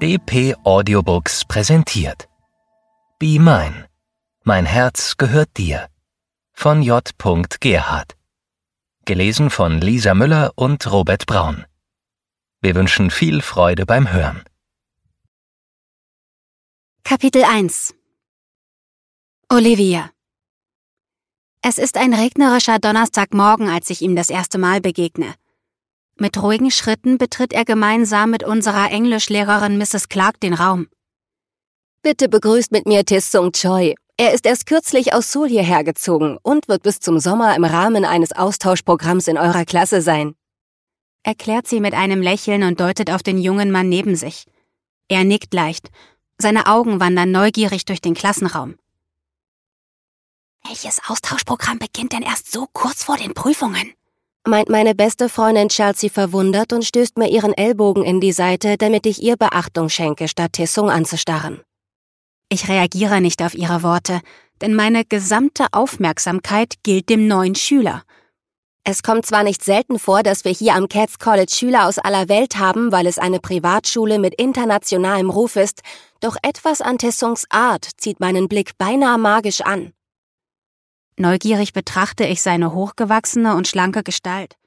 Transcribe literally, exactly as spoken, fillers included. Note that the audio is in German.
D P Audiobooks präsentiert Be Mine. Mein Herz gehört dir von J. Gerhard. Gelesen von Lisa Müller und Robert Braun. Wir wünschen viel Freude beim Hören. Kapitel eins. Olivia. Es ist ein regnerischer Donnerstagmorgen, als ich ihm das erste Mal begegne. Mit ruhigen Schritten betritt er gemeinsam mit unserer Englischlehrerin Misses Clark den Raum. Bitte begrüßt mit mir Tae-Sung Choi. Er ist erst kürzlich aus Seoul hierher gezogen und wird bis zum Sommer im Rahmen eines Austauschprogramms in eurer Klasse sein, erklärt sie mit einem Lächeln und deutet auf den jungen Mann neben sich. Er nickt leicht. Seine Augen wandern neugierig durch den Klassenraum. Welches Austauschprogramm beginnt denn erst so kurz vor den Prüfungen? Meint meine beste Freundin Chelsea verwundert und stößt mir ihren Ellbogen in die Seite, damit ich ihr Beachtung schenke, statt Tae-Sung anzustarren. Ich reagiere nicht auf ihre Worte, denn meine gesamte Aufmerksamkeit gilt dem neuen Schüler. Es kommt zwar nicht selten vor, dass wir hier am Cats College Schüler aus aller Welt haben, weil es eine Privatschule mit internationalem Ruf ist, doch etwas an Tae-Sungs Art zieht meinen Blick beinahe magisch an. Neugierig betrachte ich seine hochgewachsene und schlanke Gestalt.